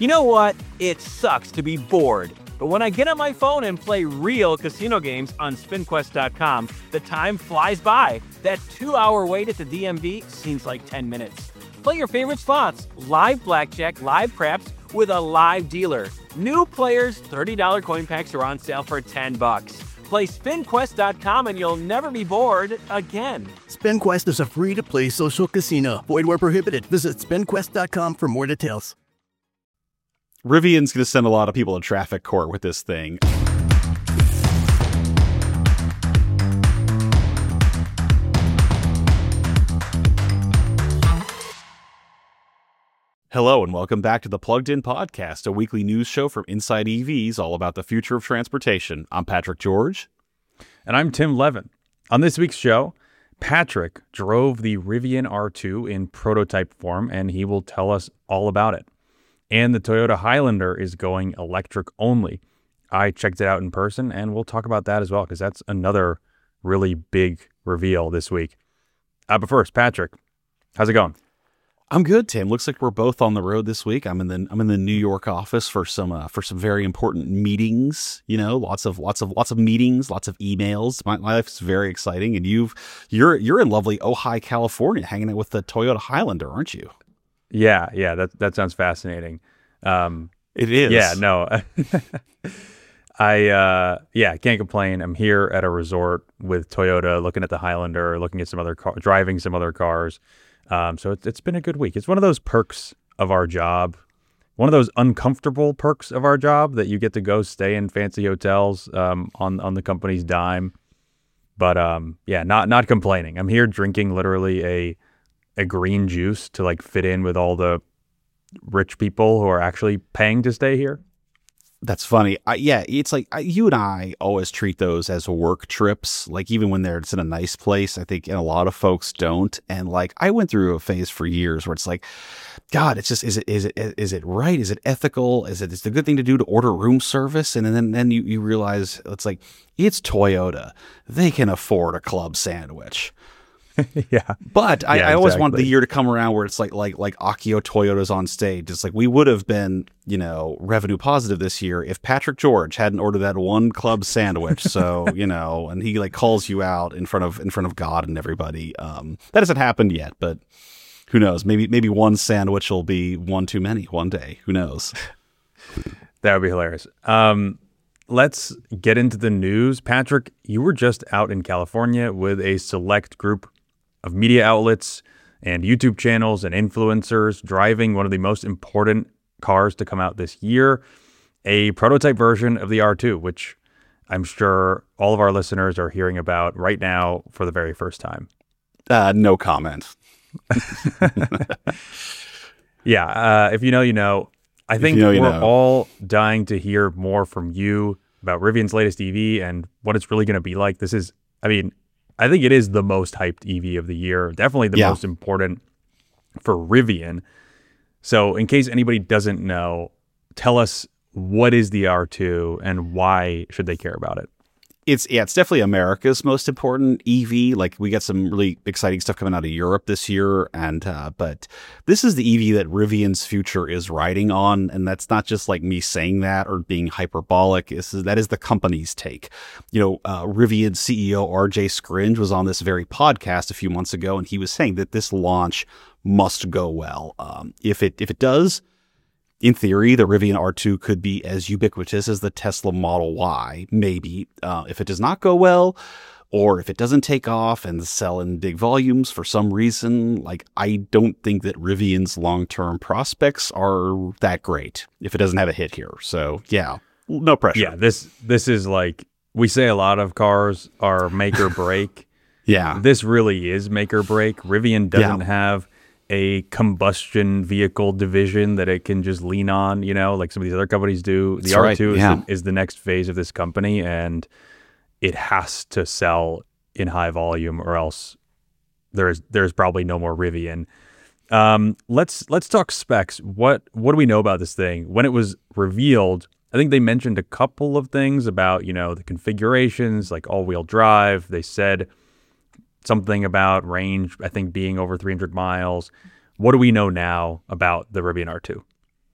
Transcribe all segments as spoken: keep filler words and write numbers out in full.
You know what? It sucks to be bored. But when I get on my phone and play real casino games on spin quest dot com, the time flies by. That two-hour wait at the D M V seems like ten minutes. Play your favorite slots, live blackjack, live craps, with a live dealer. New players, thirty dollars coin packs are on sale for ten bucks. Play spin quest dot com and you'll never be bored again. SpinQuest is a free-to-play social casino. Void where prohibited. Visit spin quest dot com for more details. Rivian's going to send a lot of people to traffic court with this thing. Hello and welcome back to the Plugged In Podcast, a weekly news show from Inside E Vs, all about the future of transportation. I'm Patrick George. And I'm Tim Levin. On this week's show, Patrick drove the Rivian R two in prototype form, and he will tell us all about it. And the Toyota Highlander is going electric only. I checked it out in person, and we'll talk about that as well, because that's another really big reveal this week. Uh, but first, Patrick, how's it going? I'm good, Tim. Looks like we're both on the road this week. I'm in the I'm in the New York office for some uh, for some very important meetings. You know, lots of lots of lots of meetings, lots of emails. My, my life's very exciting, and you've you're you're in lovely Ojai, California, hanging out with the Toyota Highlander, aren't you? Yeah, yeah, that that sounds fascinating. Um, it is. Yeah, no, I uh, yeah, can't complain. I'm here at a resort with Toyota, looking at the Highlander, looking at some other car, driving some other cars. Um, so it's it's been a good week. It's one of those perks of our job, one of those uncomfortable perks of our job that you get to go stay in fancy hotels um, on on the company's dime. But um, yeah, not not complaining. I'm here drinking literally a a green juice to like fit in with all the rich people who are actually paying to stay here. That's funny. I, yeah, it's like I, you and I always treat those as work trips. Like even when they're it's in a nice place, I think, and a lot of folks don't. And like I went through a phase for years where it's like, God, it's just is it is it is it right? Is it ethical? Is it is it a good thing to do to order room service? And then then you you realize it's like it's Toyota. They can afford a club sandwich. yeah, but I, yeah, I always exactly. wanted the year to come around where it's like like like Akio Toyota's on stage. It's like we would have been, you know, revenue positive this year if Patrick George hadn't ordered that one club sandwich. So you know, and he like calls you out in front of in front of God and everybody. Um, that hasn't happened yet, but who knows? Maybe maybe one sandwich will be one too many one day. Who knows? That would be hilarious. Um, let's get into the news. Patrick, you were just out in California with a select group of media outlets and YouTube channels and influencers driving one of the most important cars to come out this year, a prototype version of the R two, which I'm sure all of our listeners are hearing about right now for the very first time. Uh, no comment. yeah, uh, if you know, you know. I think you know, you we're know. all dying to hear more from you about Rivian's latest E V and what it's really going to be like. This is, I mean, I think it is the most hyped E V of the year. Definitely the yeah. most important for Rivian. So in case anybody doesn't know, tell us what is the R two and why should they care about it? It's yeah, it's definitely America's most important E V. Like we got some really exciting stuff coming out of Europe this year, and uh, but this is the E V that Rivian's future is riding on, and that's not just like me saying that or being hyperbolic. This is, that is the company's take. You know, uh, Rivian C E O R J Scringe was on this very podcast a few months ago, and he was saying that this launch must go well. Um, if it if it does. In theory, the Rivian R two could be as ubiquitous as the Tesla Model Y, maybe. Uh, if it does not go well, or if it doesn't take off and sell in big volumes for some reason, like I don't think that Rivian's long-term prospects are that great if it doesn't have a hit here. So yeah, no pressure. Yeah, this this is like, we say a lot of cars are make or break. yeah. This really is make or break. Rivian doesn't Yeah. have a combustion vehicle division that it can just lean on, you know, like some of these other companies do. The That's R two right, is, yeah. the, is the next phase of this company, and it has to sell in high volume, or else there's there's probably no more Rivian. Um, let's let's talk specs. What what do we know about this thing? When it was revealed, I think they mentioned a couple of things about, you know, the configurations, like all-wheel drive. They said something about range, I think, being over three hundred miles. What do we know now about the Rivian R two?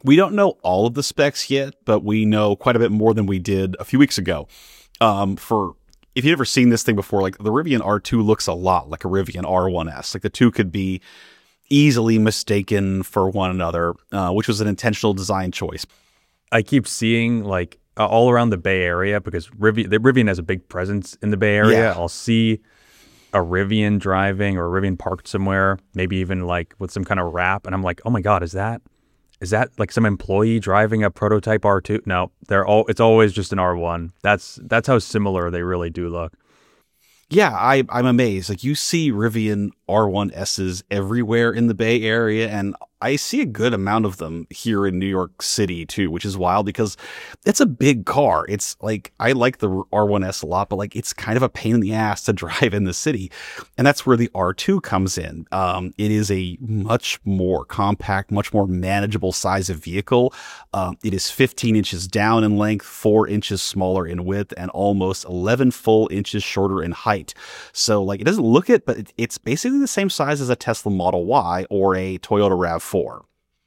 We don't know all of the specs yet, but we know quite a bit more than we did a few weeks ago. Um, for if you've ever seen this thing before, like the Rivian R two looks a lot like a Rivian R one S. Like the two could be easily mistaken for one another, uh, which was an intentional design choice. I keep seeing like uh, all around the Bay Area, because Rivian, the Rivian has a big presence in the Bay Area. Yeah. I'll see a Rivian driving or a Rivian parked somewhere, maybe even like with some kind of wrap, and I'm like, oh my god, is that is that like some employee driving a prototype R two? No, they're all. It's always just an R one. That's that's how similar they really do look. Yeah, I, I'm amazed. Like you see Rivian R one S's everywhere in the Bay Area, and I see a good amount of them here in New York City too, which is wild because it's a big car. It's like, I like the R one S a lot, but like it's kind of a pain in the ass to drive in the city. And that's where the R two comes in. Um, it is a much more compact, much more manageable size of vehicle. Um, it is fifteen inches down in length, four inches smaller in width, and almost eleven full inches shorter in height. So like it doesn't look it, but it, it's basically the same size as a Tesla Model Y or a Toyota RAV four.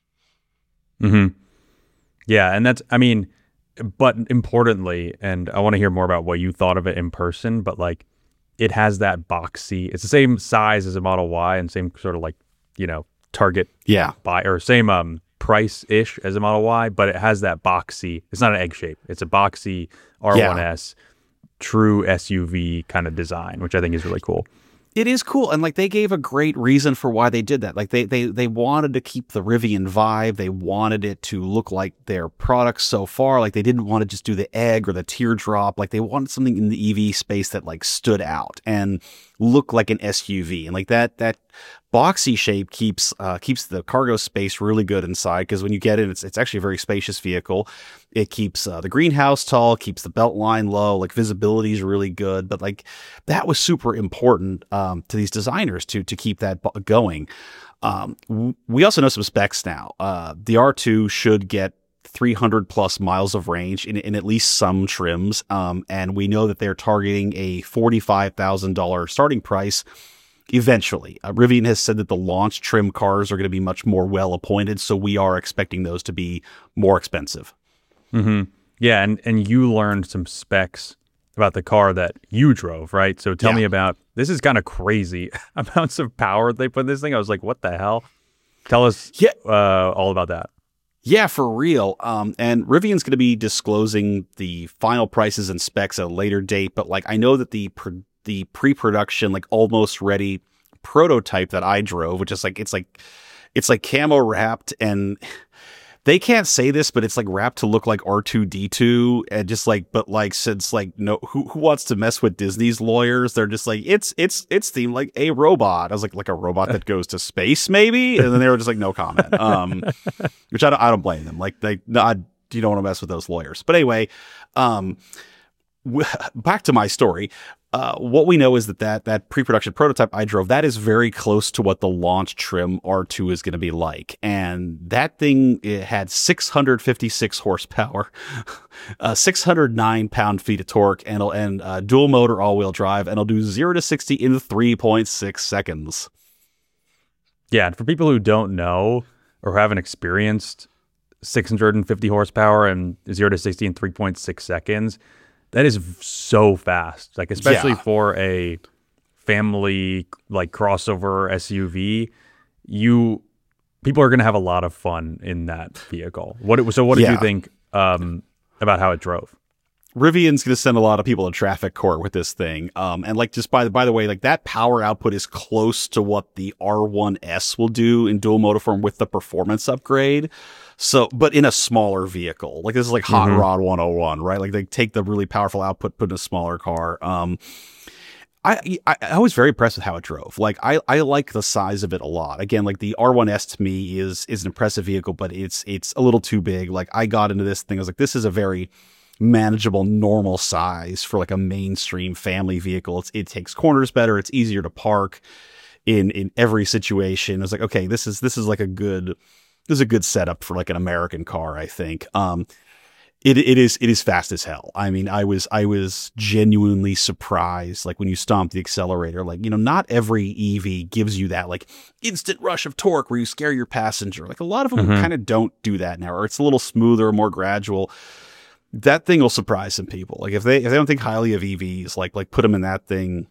Mm-hmm. Yeah, and that's, I mean, but importantly, and I want to hear more about what you thought of it in person, but like it has that boxy, it's the same size as a Model Y and same sort of like, you know, target Yeah. buy or same um price-ish as a Model Y, but it has that boxy, it's not an egg shape, it's a boxy R one S, yeah. True S U V kind of design, which I think is really cool. It is cool. And like they gave a great reason for why they did that. Like they, they, they wanted to keep the Rivian vibe. They wanted it to look like their products so far. Like they didn't want to just do the egg or the teardrop. Like they wanted something in the E V space that like stood out and looked like an S U V. And like that, that boxy shape keeps, uh, keeps the cargo space really good inside. Cause when you get in, it's, it's actually a very spacious vehicle. It keeps uh, the greenhouse tall, keeps the belt line low, like visibility is really good. But like that was super important um, to these designers to to keep that going. Um, w- we also know some specs now. Uh, the R two should get three hundred plus miles of range in, in at least some trims. Um, and we know that they're targeting a forty-five thousand dollars starting price eventually. Uh, Rivian has said that the launch trim cars are going to be much more well appointed. So we are expecting those to be more expensive. Mm-hmm. Yeah, and, and you learned some specs about the car that you drove, right? So tell yeah. me about, this is kind of crazy amounts of power they put in this thing. I was like, what the hell? Tell us yeah. uh, all about that. Yeah, for real. Um, and Rivian's going to be disclosing the final prices and specs at a later date. But like, I know that the pre- the pre-production, like almost ready prototype that I drove, which is like, it's like, it's like camo wrapped, and they can't say this, but it's like wrapped to look like R two D two, and just like, but like, since like, no, who who wants to mess with Disney's lawyers? They're just like, it's it's it's themed like a robot. I was like, like a robot that goes to space, maybe, and then they were just like, no comment. Um, which I don't I don't blame them. Like they, no, I, you don't want to mess with those lawyers. But anyway, um, w- back to my story. Uh, what we know is that, that that pre-production prototype I drove, that is very close to what the launch trim R two is going to be like. And that thing, it had six hundred fifty-six horsepower, uh, six hundred nine pound-feet of torque, and, and uh, dual motor all-wheel drive, and it'll do zero to sixty in three point six seconds. Yeah, and for people who don't know or haven't experienced six hundred fifty horsepower and zero to sixty in three point six seconds, that is so fast, like especially yeah. for a family like crossover S U V. You people are going to have a lot of fun in that vehicle. What it, so what did yeah. you think um, about how it drove? Rivian's going to send a lot of people to traffic court with this thing. Um, and like, just by the, by the way, like that power output is close to what the R one S will do in dual motor form with the performance upgrade. So, but in a smaller vehicle, like this is like Hot mm-hmm. Rod one oh one, right? Like they take the really powerful output, put in a smaller car. Um, I, I, I was very impressed with how it drove. Like I, I like the size of it a lot. Again, like the R one S to me is, is an impressive vehicle, but it's, it's a little too big. Like I got into this thing. I was like, this is a very manageable, normal size for like a mainstream family vehicle. It's, it takes corners better. It's easier to park in, in every situation. I was like, okay, this is, this is like a good, this is a good setup for like an American car, I think. Um, It it is it is fast as hell. I mean, I was I was genuinely surprised. Like when you stomp the accelerator, like, you know, not every E V gives you that like instant rush of torque where you scare your passenger. Like a lot of them mm-hmm. kind of don't do that now, or it's a little smoother, more gradual. That thing will surprise some people. Like if they if they don't think highly of E Vs, like like put them in that thing.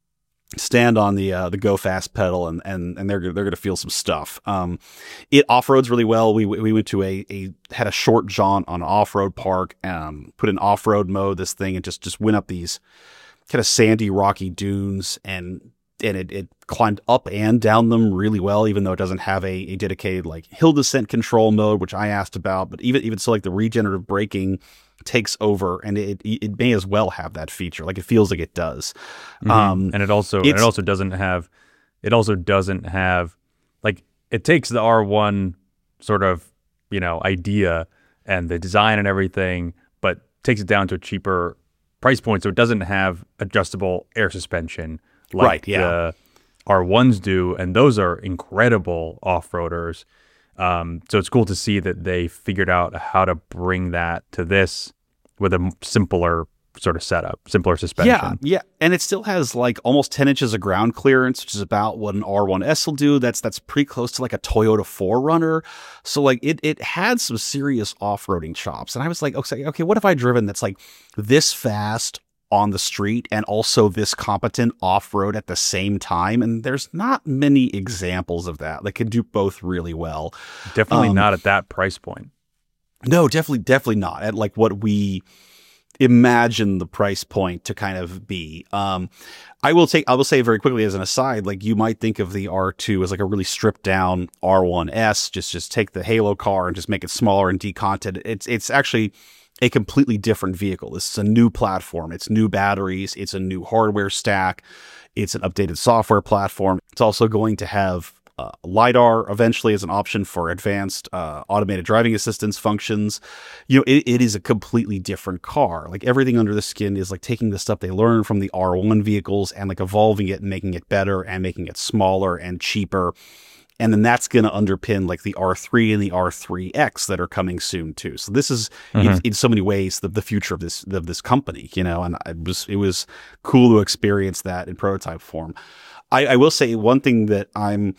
Stand on the uh, the go fast pedal and and and they're they're going to feel some stuff. Um, it off roads really well. We we went to a a had a short jaunt on an off road park. Um, put in off road mode this thing and just just went up these kind of sandy rocky dunes and and it, it climbed up and down them really well. Even though it doesn't have a, a dedicated like hill descent control mode, which I asked about. But even even so, like the regenerative braking takes over, and it it may as well have that feature. Like it feels like it does. Mm-hmm. Um, and it also and it also doesn't have it also doesn't have like it takes the R one sort of, you know, idea and the design and everything, but takes it down to a cheaper price point. So it doesn't have adjustable air suspension like right, yeah. the R ones do, and those are incredible off-roaders. Um, so it's cool to see that they figured out how to bring that to this with a simpler sort of setup, simpler suspension. Yeah, yeah, and it still has like almost ten inches of ground clearance, which is about what an R one S will do. That's that's pretty close to like a Toyota four runner. So like it it had some serious off-roading chops, and I was like, okay, okay, what have I driven that's like this fast on the street and also this competent off-road at the same time? And there's not many examples of that that can do both really well. Definitely um, not at that price point. No, definitely, definitely not at like what we imagine the price point to kind of be. Um, I will take, I will say very quickly as an aside, like you might think of the R two as like a really stripped down R one S, just, just take the Halo car and just make it smaller and decontent. It's, it's actually a completely different vehicle. This is a new platform. It's new batteries. It's a new hardware stack. It's an updated software platform. It's also going to have uh, LiDAR eventually as an option for advanced uh, automated driving assistance functions. You know, it, it is a completely different car. Like everything under the skin is like taking the stuff they learned from the R one vehicles and like evolving it and making it better and making it smaller and cheaper. And then that's going to underpin like the R three and the R three X that are coming soon too. So this is mm-hmm. in, in so many ways the, the future of this of this company, you know. And it was it was cool to experience that in prototype form. I, I will say one thing that I'm,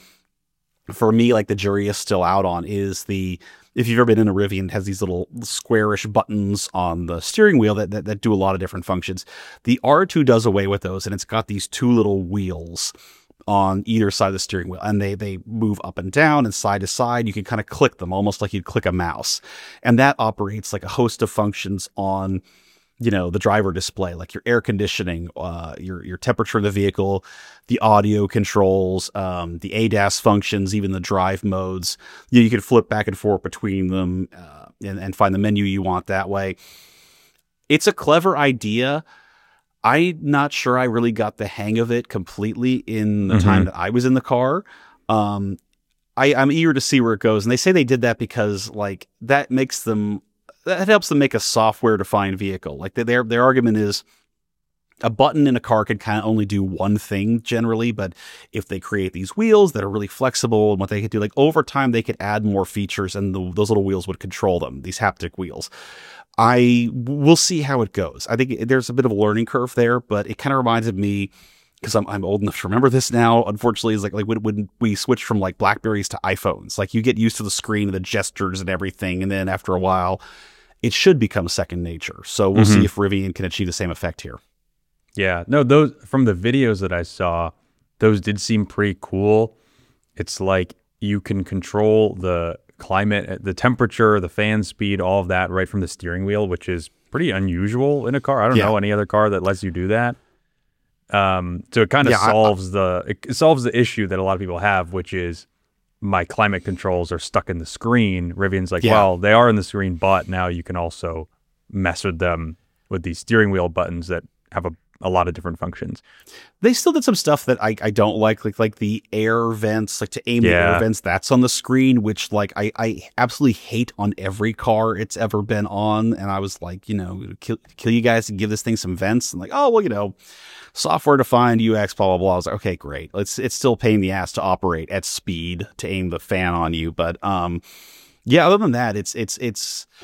for me, like the jury is still out on is the, if you've ever been in a Rivian, it has these little squarish buttons on the steering wheel that, that that do a lot of different functions. The R two does away with those, and it's got these two little wheels on either side of the steering wheel, and they they move up and down and side to side. You can kind of click them almost like you'd click a mouse, and that operates like a host of functions on, you know, the driver display, like your air conditioning, uh, your your temperature of the vehicle, the audio controls, um, the A D A S functions, even the drive modes. You, know, you can flip back and forth between them uh, and, and find the menu you want that way. It's a clever idea. I'm not sure I really got the hang of it completely in the mm-hmm. time that I was in the car. Um, I, I'm eager to see where it goes. And they say they did that because like that makes them, that helps them make a software defined vehicle. Like their, their argument is a button in a car can kind of only do one thing generally, but if they create these wheels that are really flexible and what they could do, like over time, they could add more features and the, those little wheels would control them, these haptic wheels. I will see how it goes. I think there's a bit of a learning curve there, but it kind of reminded me, because I'm I'm old enough to remember this now. Unfortunately, is like like when, when we switched from like Blackberries to iPhones. Like you get used to the screen and the gestures and everything, and then after a while, it should become second nature. So we'll mm-hmm. see if Rivian can achieve the same effect here. Yeah, no, those from the videos that I saw, those did seem pretty cool. It's like you can control the climate, the temperature, the fan speed, all of that right from the steering wheel, which is pretty unusual in a car. I don't yeah. know any other car that lets you do that. Um, so it kind of yeah, solves I, the it solves the issue that a lot of people have, which is my climate controls are stuck in the screen. Rivian's like, yeah. well, they are in the screen, but now you can also mess with them with these steering wheel buttons that have a a lot of different functions. They still did some stuff that I, I don't like, like like the air vents, like to aim yeah. the air vents, that's on the screen, which like I, I absolutely hate on every car it's ever been on. And I was like, you know, kill, kill you guys and give this thing some vents. And like, oh, well, you know, software defined U X, blah, blah, blah. I was like, okay, great. It's, it's still a pain in the ass to operate at speed to aim the fan on you. But um, yeah, other than that, it's, it's, it's,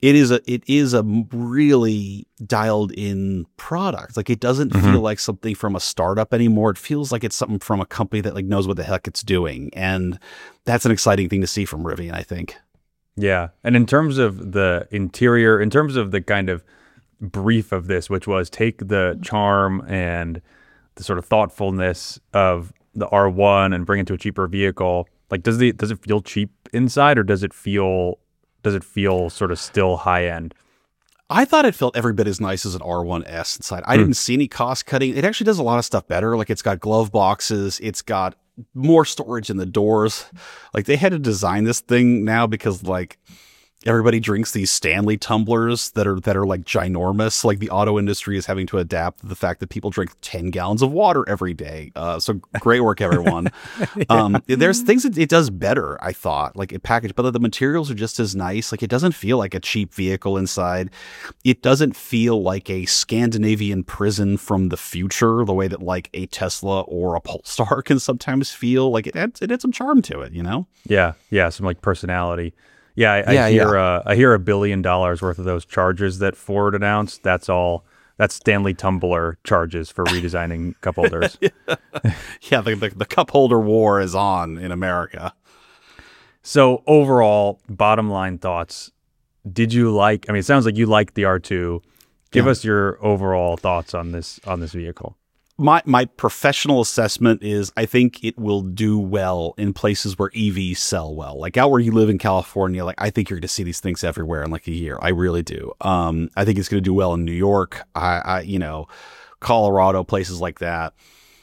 it is a it is a really dialed in product. Like it doesn't Mm-hmm. feel like something from a startup anymore. It feels like it's something from a company that like knows what the heck it's doing, and that's an exciting thing to see from Rivian, I think. Yeah. And in terms of the interior, in terms of the kind of brief of this, which was take the charm and the sort of thoughtfulness of the R one and bring it to a cheaper vehicle, like does the does it feel cheap inside, or does it feel does it feel sort of still high end? I thought it felt every bit as nice as an R one S inside. I Mm. didn't see any cost cutting. It actually does a lot of stuff better. Like it's got glove boxes. It's got more storage in the doors. Like they had to design this thing now because like everybody drinks these Stanley tumblers that are that are like ginormous. Like the auto industry is having to adapt to the fact that people drink ten gallons of water every day. Uh, so great work, everyone. yeah. Um, there's things that it does better, I thought, like a package, but the materials are just as nice. Like it doesn't feel like a cheap vehicle inside. It doesn't feel like a Scandinavian prison from the future, the way that like a Tesla or a Polestar can sometimes feel. Like it had, it had some charm to it, you know? Yeah. Yeah. Some like personality. Yeah, I, Yeah, I hear yeah. Uh, I hear a billion dollars worth of those charges that Ford announced. That's all. That's Stanley Tumbler charges for redesigning cup holders. Yeah, the, the the cup holder war is on in America. So overall, bottom line thoughts. Did you like? I mean, it sounds like you liked the R two. Give Yeah. us your overall thoughts on this on this vehicle. My my professional assessment is I think it will do well in places where E Vs sell well. Like out where you live in California, like I think you're going to see these things everywhere in like a year. I really do. Um, I think it's going to do well in New York. I, I you know, Colorado, places like that.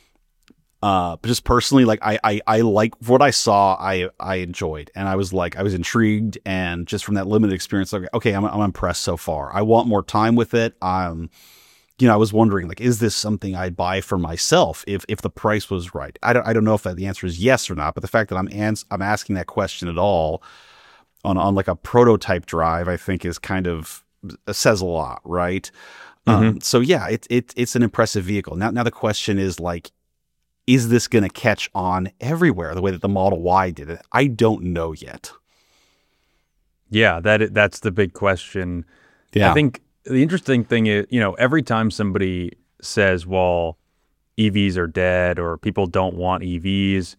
Uh, but just personally, like I, I, I like what I saw. I, I enjoyed, and I was like, I was intrigued, and just from that limited experience, like, okay, I'm, I'm impressed so far. I want more time with it. Um. You know, I was wondering, like, is this something I'd buy for myself if if the price was right? I don't I don't know if the answer is yes or not, but the fact that I'm ans- I'm asking that question at all on on like a prototype drive, I think is kind of says a lot, right? Mm-hmm. Um, so yeah, it it it's an impressive vehicle. Now now the question is like, is this going to catch on everywhere the way that the Model Y did it? I don't know yet. Yeah, that that's the big question. Yeah. I think the interesting thing is, you know, every time somebody says, well, E Vs are dead or people don't want E Vs,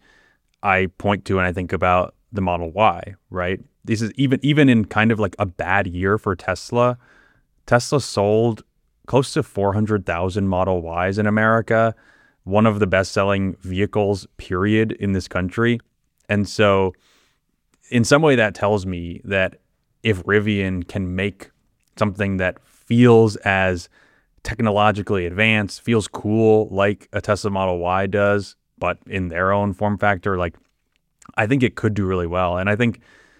I point to and I think about the Model Y, right? This is even even in kind of like a bad year for Tesla. Tesla sold close to four hundred thousand Model Ys in America, one of the best-selling vehicles, period, in this country. And so in some way that tells me that if Rivian can make something that feels as technologically advanced, feels cool like a Tesla Model Y does, but in their own form factor, like I think it could do really well. And I think,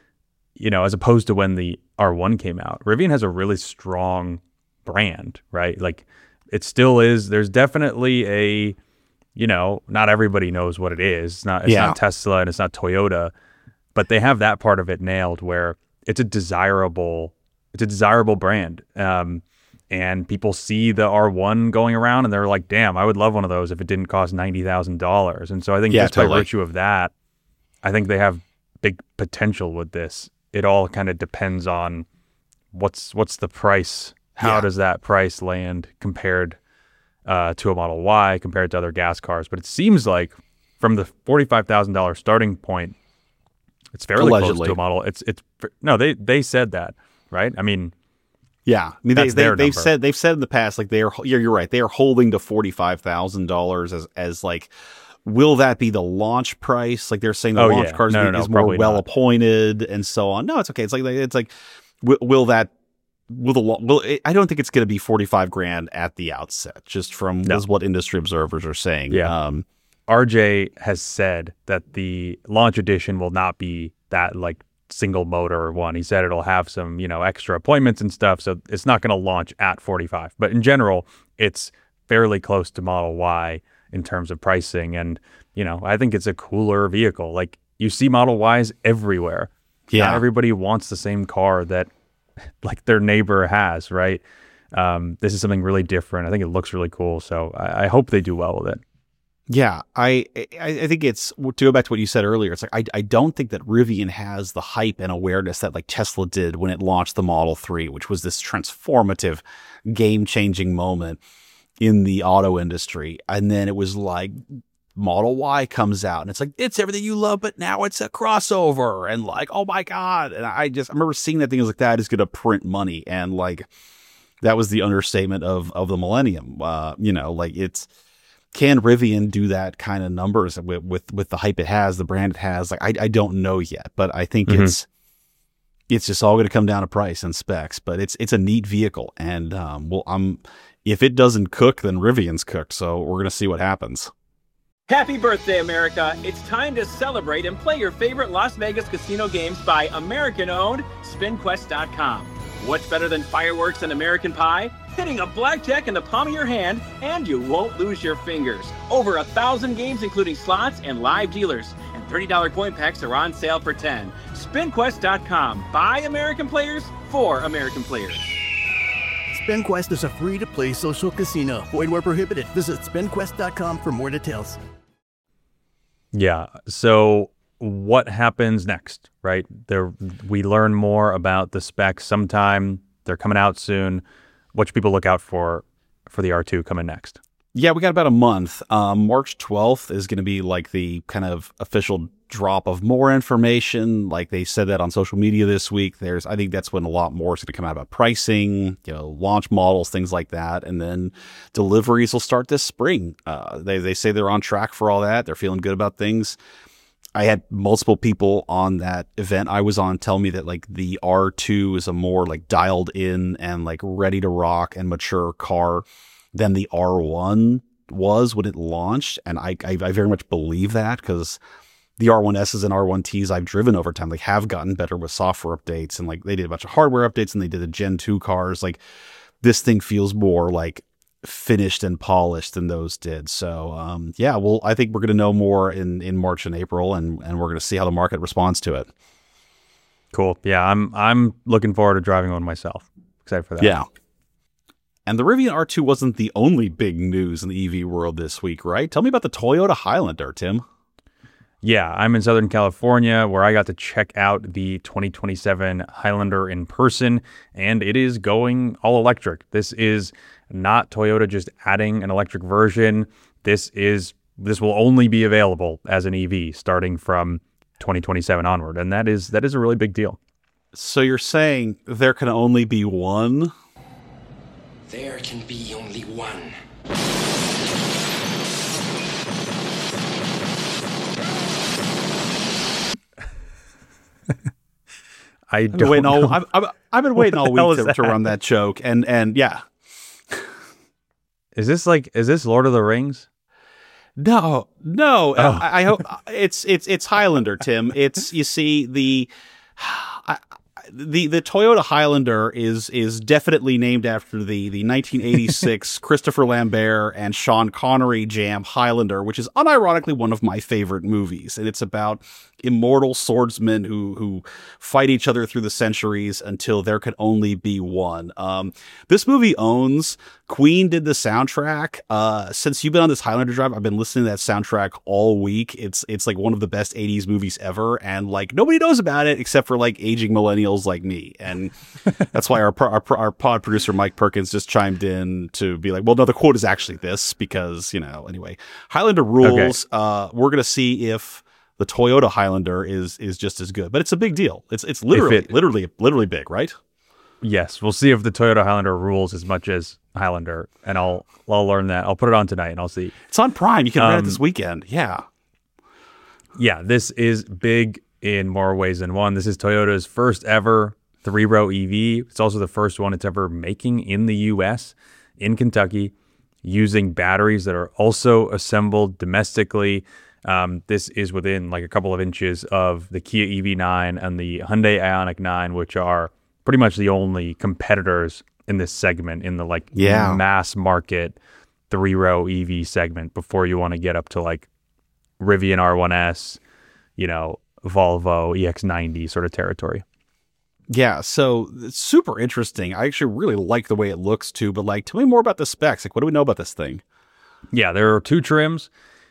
you know, as opposed to when the R one came out, Rivian has a really strong brand, right? Like it still is, there's definitely a, you know, not everybody knows what it is. It's not, it's Yeah. not Tesla and it's not Toyota, but they have that part of it nailed where it's a desirable It's a desirable brand. Um, and people see the R one going around and they're like, damn, I would love one of those if it didn't cost ninety thousand dollars. And so I think Yeah, just by totally. virtue of that, I think they have big potential with this. It all kind of depends on what's what's the price. How Yeah. does that price land compared uh, to a Model Y, compared to other gas cars? But it seems like from the forty-five thousand dollars starting point, it's fairly Allegedly. close to a model. It's it's no, they they said that. Right? I mean, Yeah, I mean they, That's they their they've number. said they've said in the past like they are. You're, you're right. They are holding to forty five thousand dollars as as like. Will that be the launch price? Like they're saying the Oh, launch yeah. cars No, is no, no, more probably well not. appointed and so on. No, it's okay. It's like it's like will, will that will the lo- will it, I don't think it's going to be forty five grand at the outset. Just from No. is what industry observers are saying. Yeah. Um, R J has said that the launch edition will not be that like single motor one. He said it'll have some, you know, extra appointments and stuff. So it's not going to launch at forty-five. But in general, it's fairly close to Model Y in terms of pricing. And, you know, I think it's a cooler vehicle. Like you see Model Ys everywhere. yeah. Not everybody wants the same car that like their neighbor has, right? Um, this is something really different. I think it looks really cool. So I, I hope they do well with it. Yeah, I, I I think it's, to go back to what you said earlier, it's like I, I don't think that Rivian has the hype and awareness that like Tesla did when it launched the Model three, which was this transformative, game-changing moment in the auto industry. And then it was like Model Y comes out and it's like, it's everything you love, but now it's a crossover. And like, oh my God. And I just I remember seeing that thing, I was like, that is going to print money. And like, that was the understatement of, of the millennium. Uh, you know, like it's, can Rivian do that kind of numbers with, with, with the hype it has, the brand it has? Like, I, I don't know yet, but I think mm-hmm. it's, it's just all going to come down to price and specs, but it's, it's a neat vehicle. And, um, well, I'm, if it doesn't cook, then Rivian's cooked. So we're going to see what happens. Happy birthday, America. It's time to celebrate and play your favorite Las Vegas casino games by American-owned Spin Quest dot com. What's better than fireworks and American Pie? Hitting a blackjack in the palm of your hand, and you won't lose your fingers. Over a thousand games, including slots and live dealers. And thirty dollars coin packs are on sale for ten dollars. Spin Quest dot com. By American players, for American players. SpinQuest is a free-to-play social casino. Void where prohibited. Visit Spin Quest dot com for more details. Yeah. So what happens next, right? There, we learn more about the specs sometime. They're coming out soon. What should people look out for for the R two coming next? Yeah, we got about a month. Um, March twelfth is going to be like the kind of official drop of more information. Like they said that on social media this week. There's, I think that's when a lot more is going to come out about pricing, you know, launch models, things like that. And then deliveries will start this spring. Uh, they, they say they're on track for all that. They're feeling good about things. I had multiple people on that event I was on tell me that like the R two is a more like dialed in and like ready to rock and mature car than the R one was when it launched. And I, I, I very much believe that, because the R one S's and R one T's I've driven over time, like have gotten better with software updates, and like they did a bunch of hardware updates and they did the Gen two cars. Like this thing feels more like finished and polished than those did. So um, yeah, well, I think we're going to know more in, in March and April, and, and we're going to see how the market responds to it. Cool. Yeah, I'm I'm looking forward to driving one myself. Excited for that. Yeah. And the Rivian R two wasn't the only big news in the E V world this week, right? Tell me about the Toyota Highlander, Tim. Yeah, I'm in Southern California, where I got to check out the twenty twenty-seven Highlander in person, and it is going all electric. This is not Toyota just adding an electric version. This is this will only be available as an E V starting from twenty twenty-seven onward, and that is that is a really big deal. So you're saying there can only be one? There can be only one. I I've been don't waiting all, know. I've, I've, I've been waiting all hell week is to, to that? run that joke, and and yeah. Is this like is this Lord of the Rings? No, no. Oh. I, I hope it's it's it's Highlander, Tim. It's, you see, the I, the the Toyota Highlander is is definitely named after the the nineteen eighty-six Christopher Lambert and Sean Connery jam Highlander, which is unironically one of my favorite movies, and it's about immortal swordsmen who who fight each other through the centuries until there can only be one. Um, this movie owns. Queen did the soundtrack. Uh, since you've been on this Highlander drive, I've been listening to that soundtrack all week. It's it's like one of the best eighties movies ever, and like nobody knows about it except for like aging millennials like me. And that's why our, our our pod producer Mike Perkins just chimed in to be like, well, no, the quote is actually this, because, you know, anyway, Highlander rules. Okay. Uh, we're gonna see if the Toyota Highlander is is just as good, but it's a big deal. It's it's literally it, literally literally big, right? Yes, we'll see if the Toyota Highlander rules as much as Highlander, and I'll I'll learn that. I'll put it on tonight, and I'll see. It's on Prime. You can um, rent it this weekend. Yeah, yeah. This is big in more ways than one. This is Toyota's first ever three-row E V. It's also the first one it's ever making in the U S, in Kentucky, using batteries that are also assembled domestically. Um, this is within like a couple of inches of the Kia E V nine and the Hyundai Ioniq nine, which are pretty much the only competitors in this segment, in the like yeah. mass market three-row E V segment, before you want to get up to like Rivian R one S, you know, Volvo E X ninety sort of territory. Yeah, so it's super interesting. I actually really like the way it looks too, but like, tell me more about the specs. Like, what do we know about this thing? Yeah, there are two trims.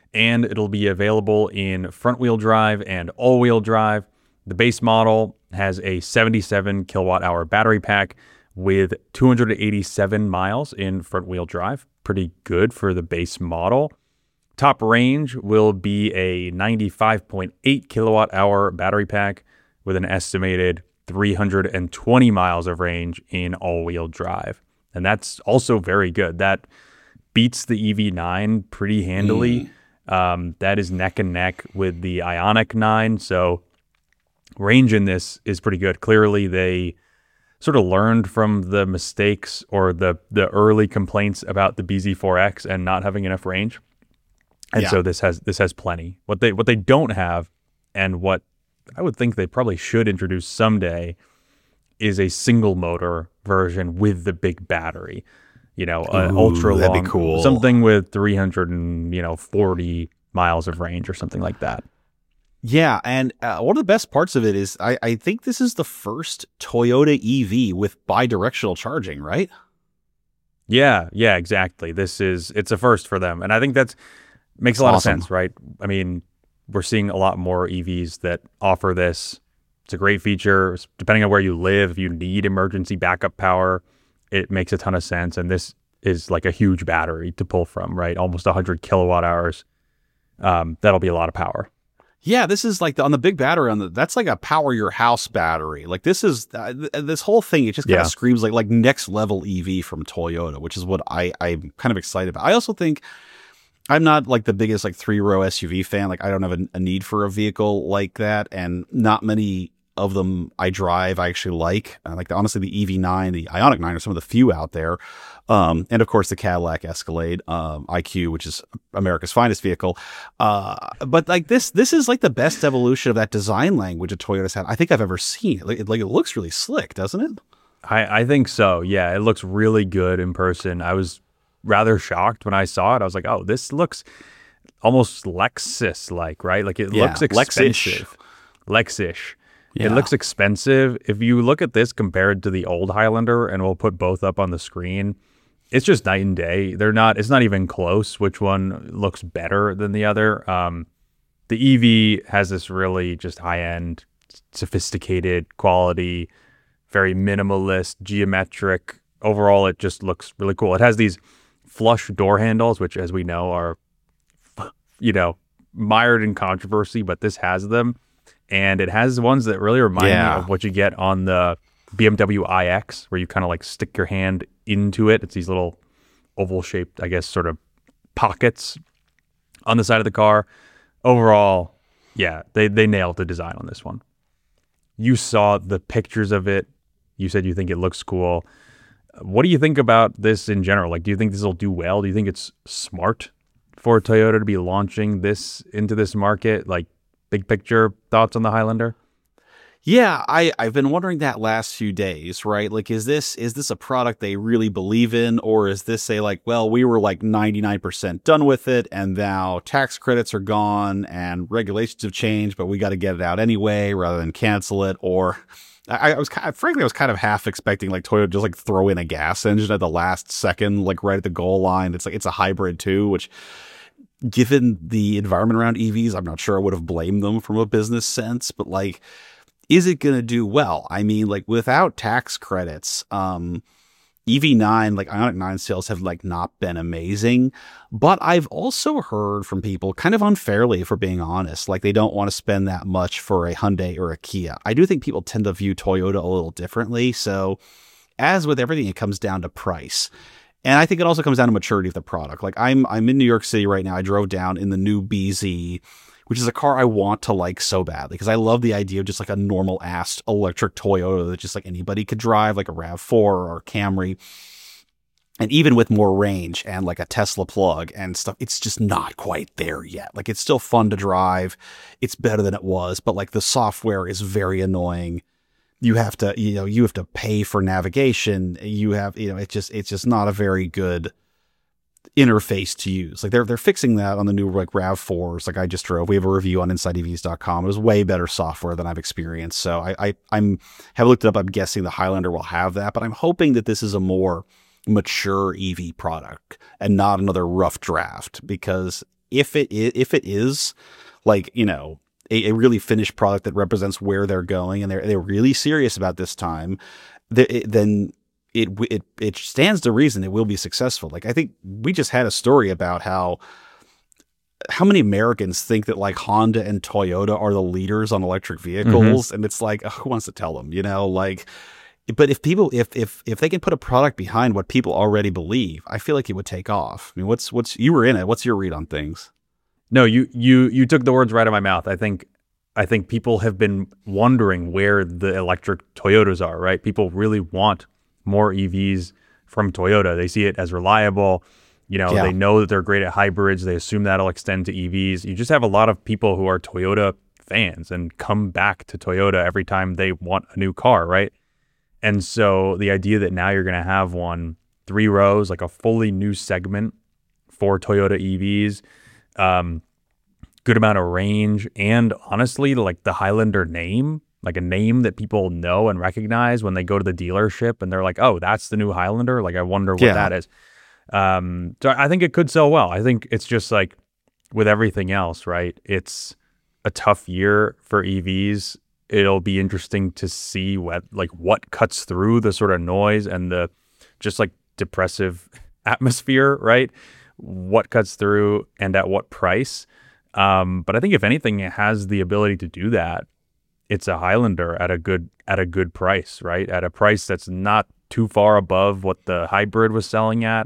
and it'll be available in front-wheel drive and all-wheel drive. The base model has a seventy-seven kilowatt hour battery pack with two hundred eighty-seven miles in front-wheel drive. Pretty good for the base model. Top range will be a ninety-five point eight kilowatt hour battery pack with an estimated three hundred twenty miles of range in all-wheel drive. And that's also very good. That beats the E V nine pretty handily. Mm. Um, that is neck and neck with the Ioniq nine. So range in this is pretty good. Clearly, they sort of learned from the mistakes or the the early complaints about the B Z four X and not having enough range. And yeah. so this has this has plenty. What they what they don't have, and what I would think they probably should introduce someday, is a single motor version with the big battery. You know, an ultra long, that'd be cool. Something with three hundred and you know forty miles of range or something like that. Yeah, and uh, one of the best parts of it is I, I think this is the first Toyota E V with bidirectional charging, right? Yeah, yeah, exactly. This is it's a first for them, and I think that's makes a lot awesome. of sense, right? I mean, we're seeing a lot more E Vs that offer this. It's a great feature. Depending on where you live, if you need emergency backup power, it makes a ton of sense. And this is like a huge battery to pull from, right? Almost one hundred kilowatt hours. Um, that'll be a lot of power. Yeah, this is like the, on the big battery on the that's like a power your house battery. Like this is uh, th- this whole thing. It just kind of yeah. screams like like next level E V from Toyota, which is what I I'm kind of excited about. I also think I'm not like the biggest like three row S U V fan. Like I don't have a, a need for a vehicle like that, and not many of them I drive I actually like. Uh, like the, honestly, the E V nine, the Ioniq nine are some of the few out there. Um, and of course the Cadillac Escalade, um, I Q, which is America's finest vehicle. Uh, but like this, this is like the best evolution of that design language that Toyota's had I think I've ever seen. Like, it, like it looks really slick, doesn't it? I, I think so. Yeah, it looks really good in person. I was rather shocked when I saw it. I was like, oh, this looks almost Lexus-like, right? Like it yeah, looks expensive. Lex-ish. Yeah. It looks expensive. If you look at this compared to the old Highlander, and we'll put both up on the screen, it's just night and day. They're not. It's not even close which one looks better than the other. Um, the E V has this really just high-end, sophisticated quality, very minimalist, geometric. Overall, it just looks really cool. It has these flush door handles, which, as we know, are, you know, mired in controversy, but this has them. And it has ones that really remind yeah. me of what you get on the B M W iX, where you kind of like stick your hand into it. It's these little oval-shaped, I guess, sort of pockets on the side of the car. Overall, yeah, they, they nailed the design on this one. You saw the pictures of it. You said you think it looks cool. What do you think about this in general? Like, do you think this will do well? Do you think it's smart for Toyota to be launching this into this market? Like, big picture thoughts on the Highlander? Yeah, I, I've been wondering that last few days, right? Like, is this is this a product they really believe in? Or is this a like, well, we were like ninety-nine percent done with it, and now tax credits are gone and regulations have changed, but we got to get it out anyway rather than cancel it? Or I, I was kind of, frankly, I was kind of half expecting like Toyota just like throw in a gas engine at the last second, like right at the goal line. It's like it's a hybrid too, which, given the environment around E Vs, I'm not sure I would have blamed them from a business sense, but like, is it going to do well? I mean, like without tax credits, um, E V nine, like Ioniq nine sales have like not been amazing, but I've also heard from people kind of unfairly, if we're being honest, like they don't want to spend that much for a Hyundai or a Kia. I do think people tend to view Toyota a little differently. So as with everything, it comes down to price. And I think it also comes down to maturity of the product. Like I'm I'm in New York City right now. I drove down in the new B Z, which is a car I want to like so badly because I love the idea of just like a normal ass electric Toyota that just like anybody could drive, like a RAV four or a Camry. And even with more range and like a Tesla plug and stuff, it's just not quite there yet. Like it's still fun to drive. It's better than it was, but like the software is very annoying. You have to, you know, you have to pay for navigation. You have, you know, it's just, it's just not a very good interface to use. Like they're, they're fixing that on the new like RAV fours. Like I just drove, we have a review on inside E Vs dot com. It was way better software than I've experienced. So I, I, I'm have looked it up. I'm guessing the Highlander will have that, but I'm hoping that this is a more mature E V product and not another rough draft, because if it is, if it is like, you know, a, a really finished product that represents where they're going and they're they're really serious about this time, th- then it it it stands to reason it will be successful. Like, I think we just had a story about how how many Americans think that like Honda and Toyota are the leaders on electric vehicles, mm-hmm. and it's like, oh, who wants to tell them, you know, like. But if people, if if if they can put a product behind what people already believe, I feel like it would take off. I mean, what's what's you were in it? What's your read on things? No, you you you took the words right out of my mouth. I think I think people have been wondering where the electric Toyotas are. Right, people really want more E Vs from Toyota. They see it as reliable. You know, yeah. They know that they're great at hybrids. They assume that'll extend to E Vs. You just have a lot of people who are Toyota fans and come back to Toyota every time they want a new car. Right. And so the idea that now you're going to have one, three rows, like a fully new segment for Toyota E Vs, um, good amount of range, and honestly, like the Highlander name, like a name that people know and recognize when they go to the dealership and they're like, oh, that's the new Highlander. Like, I wonder what yeah. that is. Um, so I think it could sell well. I think it's just like with everything else, right? It's a tough year for E Vs. It'll be interesting to see what like what cuts through the sort of noise and the just like depressive atmosphere, right? What cuts through and at what price. Um, but I think if anything, it has the ability to do that. It's a Highlander at a good at a good price, right? At a price that's not too far above what the hybrid was selling at.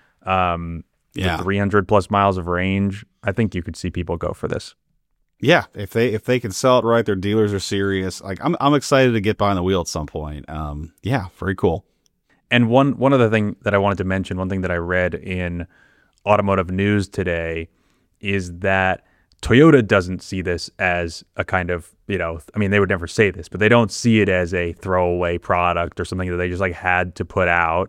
Um, yeah, three hundred plus miles of range. I think you could see people go for this. Yeah, if they if they can sell it right, their dealers are serious. Like, I'm I'm excited to get behind the wheel at some point. Um, yeah, very cool. And one one other thing that I wanted to mention, one thing that I read in Automotive News today, is that Toyota doesn't see this as a kind of, you know, I mean, they would never say this, but they don't see it as a throwaway product or something that they just like had to put out.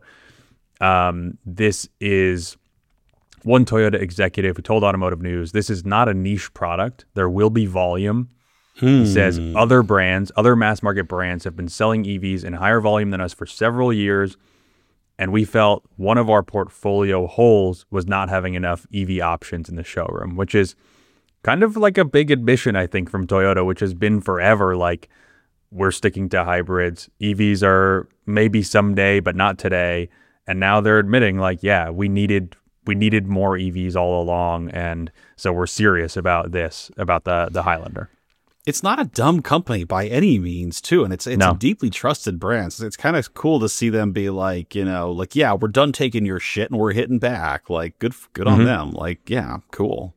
Um, this is one Toyota executive who told Automotive News, this is not a niche product. There will be volume. Hmm. He says other brands, other mass market brands have been selling E Vs in higher volume than us for several years. And we felt one of our portfolio holes was not having enough E V options in the showroom, which is kind of like a big admission, I think, from Toyota, which has been forever like, we're sticking to hybrids. E Vs are maybe someday, but not today. And now they're admitting like, yeah, we needed we needed more E Vs all along. And so we're serious about this, about the the Highlander. It's not a dumb company by any means, too. And it's it's no. a deeply trusted brand. So it's kind of cool to see them be like, you know, like, yeah, we're done taking your shit and we're hitting back. Like, good good mm-hmm. on them. Like, yeah, cool.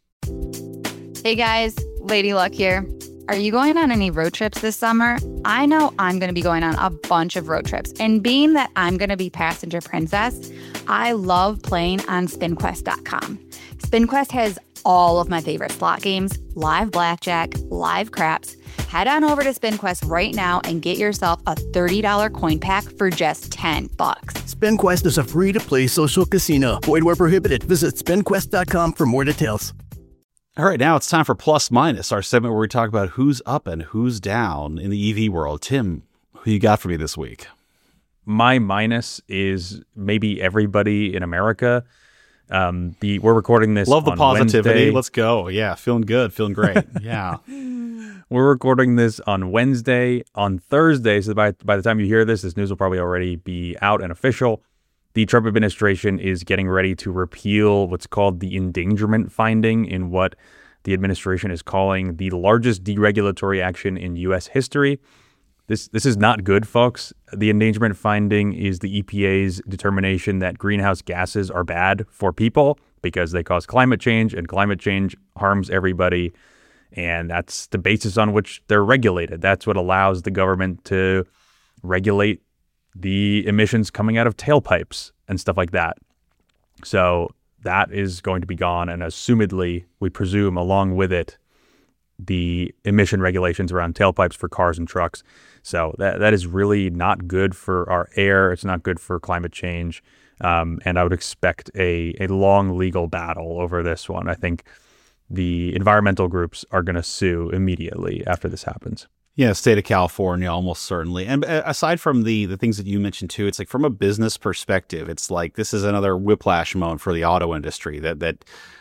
Hey, guys. Lady Luck here. Are you going on any road trips this summer? I know I'm going to be going on a bunch of road trips. And being that I'm going to be passenger princess, I love playing on spin quest dot com. SpinQuest has all of my favorite slot games, live blackjack, live craps. Head on over to SpinQuest right now and get yourself a thirty dollars coin pack for just ten bucks. SpinQuest is a free-to-play social casino. Void where prohibited. Visit spin quest dot com for more details. All right, now it's time for Plus Minus, our segment where we talk about who's up and who's down in the E V world. Tim, who you got for me this week? My minus is maybe everybody in America. Um, the we're recording this. Love the on positivity. Wednesday. Let's go. Yeah, feeling good, feeling great. Yeah, we're recording this on Wednesday. On Thursday, so by by the time you hear this, this news will probably already be out and official. The Trump administration is getting ready to repeal what's called the endangerment finding in what the administration is calling the largest deregulatory action in U S history. This this is not good, folks. The endangerment finding is the E P A's determination that greenhouse gases are bad for people because they cause climate change, and climate change harms everybody. And that's the basis on which they're regulated. That's what allows the government to regulate the emissions coming out of tailpipes and stuff like that. So that is going to be gone. And assumedly, we presume along with it, the emission regulations around tailpipes for cars and trucks. So that that is really not good for our air. It's not good for climate change. Um, and I would expect a, a long legal battle over this one. I think the environmental groups are going to sue immediately after this happens. Yeah, state of California, almost certainly. And aside from the the things that you mentioned too, it's like from a business perspective, it's like this is another whiplash moment for the auto industry that that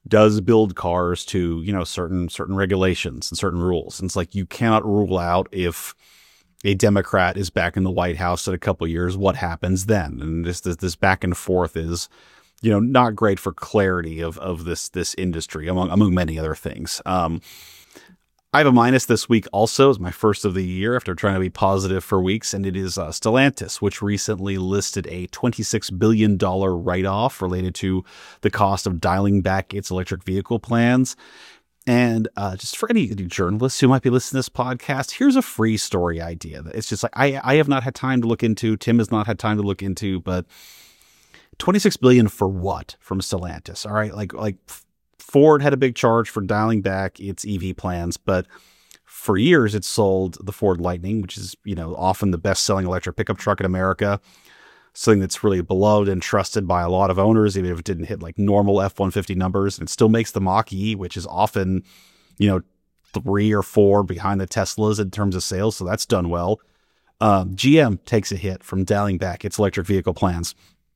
does build cars to, you know, certain certain regulations and certain rules. And it's like you cannot rule out if a Democrat is back in the White House in a couple of years, what happens then? And this this, this back and forth is, you know, not great for clarity of of this this industry, among among many other things. Um, I have a minus this week also. It's my first of the year after trying to be positive for weeks, and it is uh, Stellantis, which recently listed a twenty-six billion dollars write-off related to the cost of dialing back its electric vehicle plans. And uh, just for any journalists who might be listening to this podcast, here's a free story idea. It's just like I, I have not had time to look into. Tim has not had time to look into. But twenty-six billion dollars for what from Stellantis? All right, like like Ford had a big charge for dialing back its E V plans, but for years it sold the Ford Lightning, which is, you know, often the best-selling electric pickup truck in America. Something that's really beloved and trusted by a lot of owners, even if it didn't hit like normal F one fifty numbers. And it still makes the Mach-E, which is often, you know, three or four behind the Teslas in terms of sales. So that's done well. Um, G M takes a hit from dialing back its electric vehicle plans.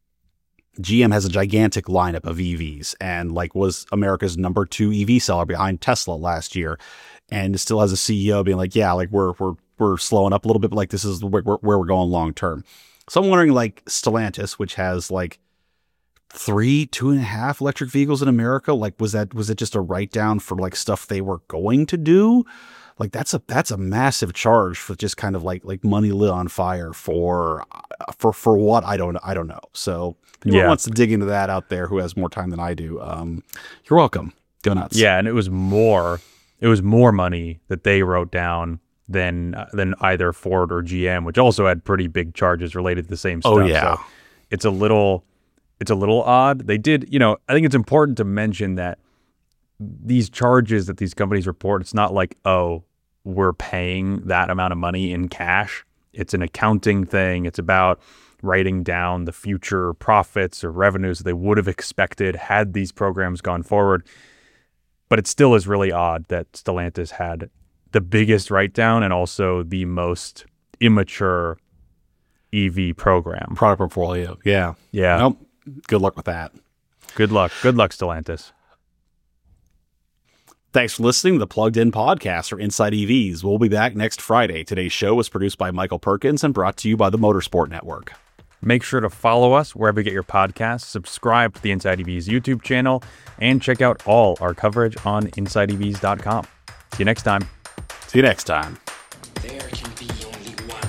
G M has a gigantic lineup of E Vs and like was America's number two E V seller behind Tesla last year. And it still has a C E O being like, yeah, like we're, we're, we're slowing up a little bit, but like this is where, where we're going long term. So I'm wondering, like Stellantis, which has like three, two and a half electric vehicles in America, like was that was it just a write down for like stuff they were going to do? Like that's a that's a massive charge for just kind of like like money lit on fire for for for what I don't I don't know. So if anyone yeah. wants to dig into that out there who has more time than I do, um, you're welcome. Go nuts. Yeah, and it was more it was more money that they wrote down than uh, than either Ford or G M, which also had pretty big charges related to the same stuff. Oh yeah, so it's a little it's a little odd. They did, you know, I think it's important to mention that these charges that these companies report, it's not like, oh, we're paying that amount of money in cash. It's an accounting thing. It's about writing down the future profits or revenues that they would have expected had these programs gone forward. But it still is really odd that Stellantis had the biggest write-down and also the most immature E V program. Product portfolio. Yeah. Yeah. Well, good luck with that. Good luck. Good luck, Stellantis. Thanks for listening to the Plugged In Podcast for Inside E Vs. We'll be back next Friday. Today's show was produced by Michael Perkins and brought to you by the Motorsport Network. Make sure to follow us wherever you get your podcasts, subscribe to the Inside E Vs YouTube channel, and check out all our coverage on inside E Vs dot com. See you next time. See you next time. There can be only one.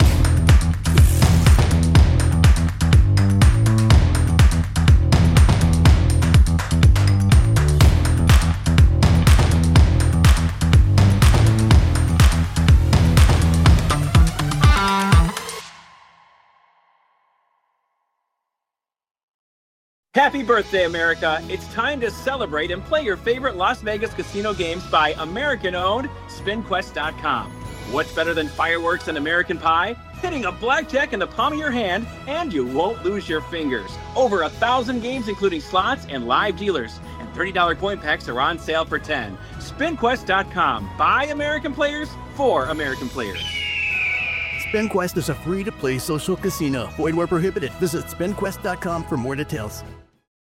Happy birthday, America. It's time to celebrate and play your favorite Las Vegas casino games by American-owned Spin Quest dot com. What's better than fireworks and American pie? Hitting a blackjack in the palm of your hand, and you won't lose your fingers. Over a thousand games, including slots and live dealers. And thirty dollars point packs are on sale for ten dollars. Spin Quest dot com. By American players, for American players. SpinQuest is a free-to-play social casino. Void where prohibited. Visit Spin Quest dot com for more details.